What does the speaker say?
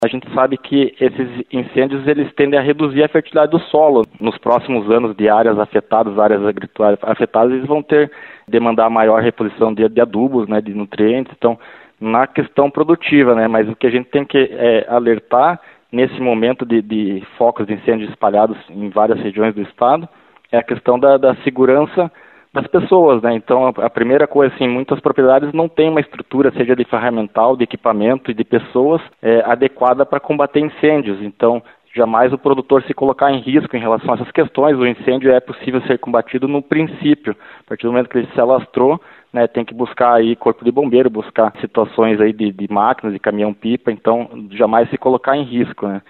A gente sabe que esses incêndios eles tendem a reduzir a fertilidade do solo. Nos próximos anos de áreas afetadas, áreas agrícolas afetadas, eles vão demandar maior reposição de adubos, né, de nutrientes. Então, na questão produtiva, né, mas o que a gente tem que alertar nesse momento de focos de incêndios espalhados em várias regiões do estado é a questão da segurança das pessoas, né? Então, a primeira coisa, assim, muitas propriedades não têm uma estrutura, seja de ferramental, de equipamento e de pessoas adequada para combater incêndios. Então, jamais o produtor se colocar em risco em relação a essas questões. O incêndio é possível ser combatido no princípio. A partir do momento que ele se alastrou, né, tem que buscar aí corpo de bombeiro, buscar situações aí de máquinas, de caminhão-pipa. Então, jamais se colocar em risco, né?